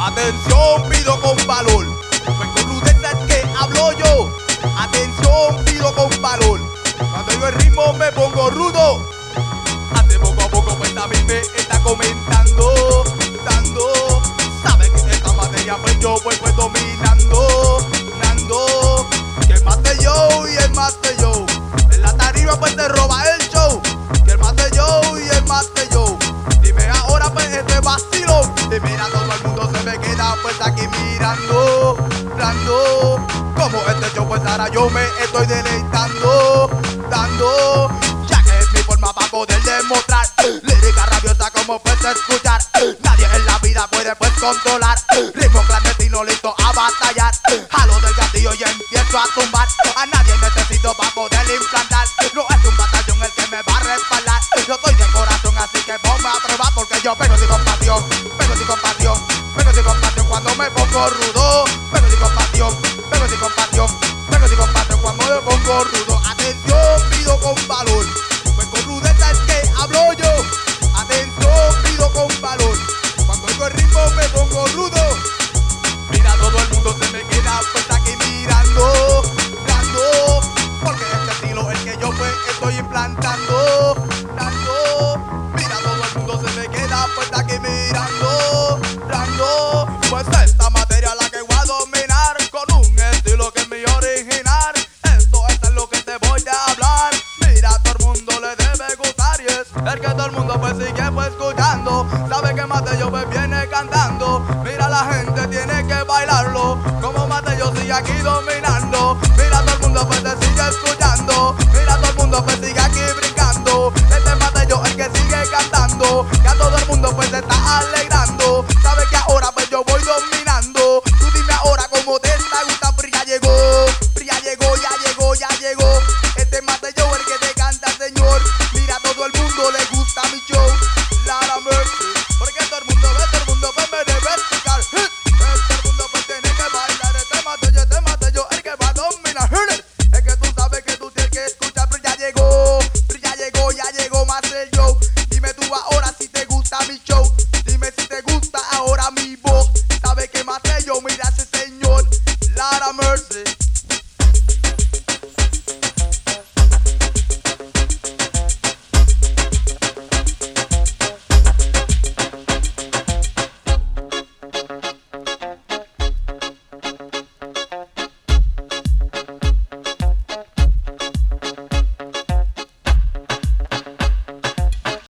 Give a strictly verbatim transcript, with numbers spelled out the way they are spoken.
Atención, pido con valor. Pues con rudeza es que hablo yo. Atención, pido con valor. Cuando oigo el ritmo me pongo rudo. Hace poco a poco pues también me está comentando, dando. Sabe que esta materia pues yo pues pues dominando, dando. Que el mate yo y el mate yo. En la tarima pues te roba el show. Que el mate yo y el mate yo. Dime ahora pues este vacilón. Y mira todo el mundo se me queda pues aquí mirando, dando. Como este show pues ahora yo me estoy deleitando, dando. Ya que es mi forma para poder demostrar lírica rabiosa como puedes escuchar. Nadie en la vida puede pues controlar. Ritmo clandestino listo a batallar. Jalo del gatillo y empiezo a tumbar. A nadie necesito para poder implantar. No es un batallón el que me va a respaldar. Yo soy de corazón así que ponme a prueba. Porque yo pego sin compasión, pego sin compasión, pego sin compasión cuando me pongo rudo. Pego sin compasión, pego sin compasión, pego sin compasión cuando me pongo rudo. Atención, pido con valor. Pues con rudeza es que hablo yo. Atención, pido con valor. Cuando oigo el ritmo me pongo rudo. Mira, todo el mundo se me queda pues aquí mirando, dando. Porque este estilo es el que yo pues estoy implantando, dando. Mira, todo el mundo se me queda pues aquí mirando, dando. Pues esta materia la que voy a dominar con un estilo que es mi original. Esto es lo que te voy a hablar. Mira, a todo el mundo le debe gustar y es el que todo el mundo pues sigue pues escuchando. Sabe que Mateo pues viene cantando. Mira, la gente tiene que bailarlo. Como Mateo sigue aquí dominando.